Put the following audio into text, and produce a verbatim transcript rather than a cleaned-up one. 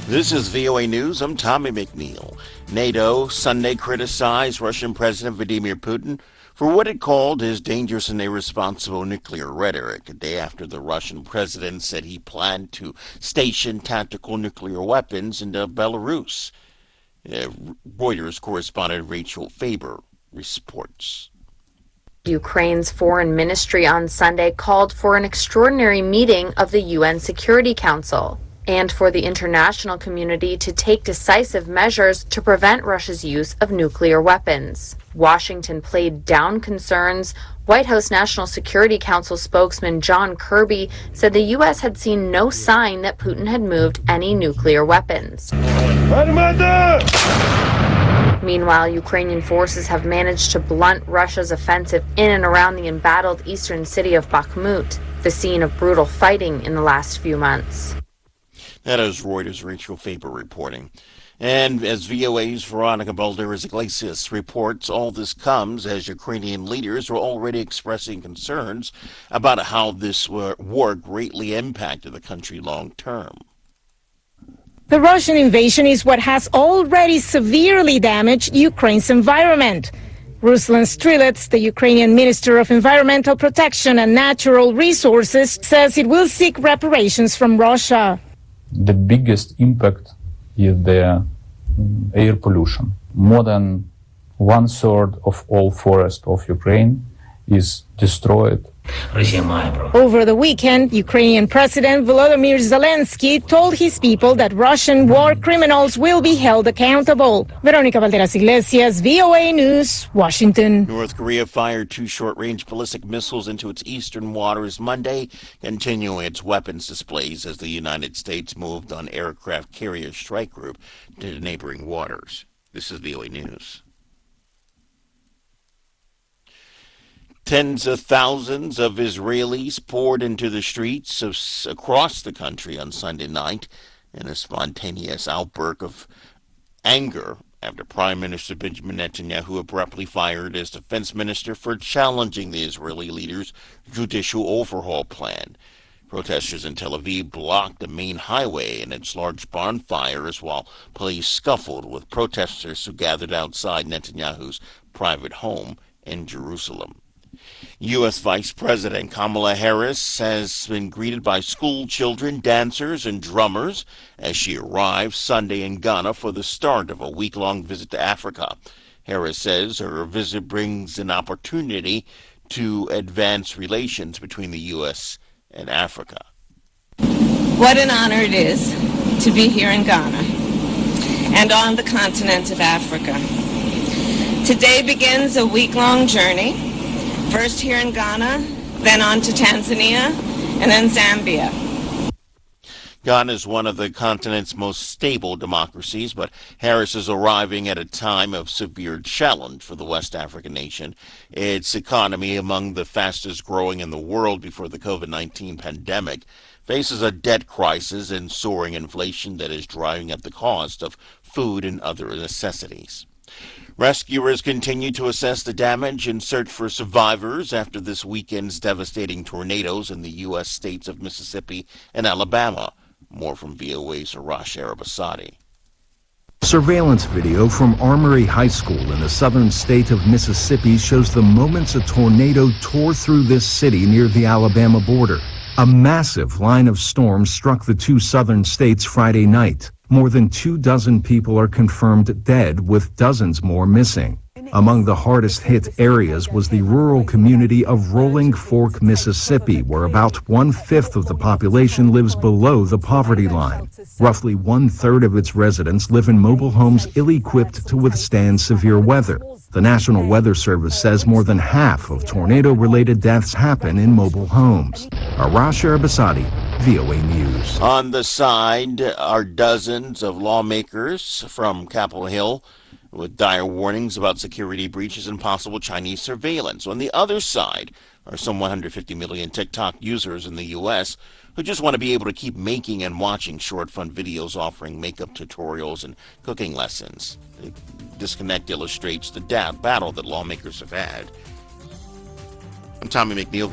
This is V O A News. I'm Tommy McNeil. NATO Sunday criticized Russian President Vladimir Putin for what it called his dangerous and irresponsible nuclear rhetoric, a day after the Russian president said he planned to station tactical nuclear weapons into Belarus. Uh, Reuters correspondent Rachel Faber reports. Ukraine's foreign ministry on Sunday called for an extraordinary meeting of the U N Security Council and for the international community to take decisive measures to prevent Russia's use of nuclear weapons. Washington played down concerns. White House National Security Council spokesman John Kirby said the U S had seen no sign that Putin had moved any nuclear weapons. Meanwhile, Ukrainian forces have managed to blunt Russia's offensive in and around the embattled eastern city of Bakhmut, the scene of brutal fighting in the last few months. That is Reuters' Rachel Faber reporting. And as V O A's Veronica Balderas Iglesias reports, all this comes as Ukrainian leaders were already expressing concerns about how this war greatly impacted the country long term. The Russian invasion is what has already severely damaged Ukraine's environment. Ruslan Strilets, the Ukrainian Minister of Environmental Protection and Natural Resources, says it will seek reparations from Russia. The biggest impact is the air pollution. More than one third of all forest of Ukraine is destroyed. Over the weekend, Ukrainian President Volodymyr Zelensky told his people that Russian war criminals will be held accountable. Veronica Valderas Iglesias, V O A News, Washington. North Korea fired two short-range ballistic missiles into its eastern waters Monday, continuing its weapons displays as the United States moved on aircraft carrier strike group to neighboring waters. This is V O A News. Tens of thousands of Israelis poured into the streets of, across the country on Sunday night in a spontaneous outburst of anger after Prime Minister Benjamin Netanyahu abruptly fired his defense minister for challenging the Israeli leader's judicial overhaul plan. Protesters in Tel Aviv blocked the main highway and its large bonfires while police scuffled with protesters who gathered outside Netanyahu's private home in Jerusalem. U S Vice President Kamala Harris has been greeted by school children, dancers, and drummers as she arrives Sunday in Ghana for the start of a week-long visit to Africa. Harris says her visit brings an opportunity to advance relations between the U S and Africa. What an honor it is to be here in Ghana and on the continent of Africa. Today begins a week-long journey. First here in Ghana, then on to Tanzania, and then Zambia. Ghana is one of the continent's most stable democracies, but Harris is arriving at a time of severe challenge for the West African nation. Its economy, among the fastest growing in the world before the COVID nineteen pandemic, faces a debt crisis and soaring inflation that is driving up the cost of food and other necessities. Rescuers continue to assess the damage and search for survivors after this weekend's devastating tornadoes in the U S states of Mississippi and Alabama. More from V O A's Arash Arabasadi. Surveillance video from Armory High School in the southern state of Mississippi shows the moments a tornado tore through this city near the Alabama border. A massive line of storms struck the two southern states Friday night. More than two dozen people are confirmed dead, with dozens more missing. Among the hardest hit areas was the rural community of Rolling Fork, Mississippi, where about one-fifth of the population lives below the poverty line. Roughly one-third of its residents live in mobile homes ill-equipped to withstand severe weather. The National Weather Service says more than half of tornado-related deaths happen in mobile homes. Arash Arabasadi, V O A News. On the side are dozens of lawmakers from Capitol Hill with dire warnings about security breaches and possible Chinese surveillance. On the other side are some one hundred fifty million TikTok users in the U S who just want to be able to keep making and watching short, fun videos offering makeup tutorials and cooking lessons. The disconnect illustrates the da- battle that lawmakers have had. I'm Tommy McNeil.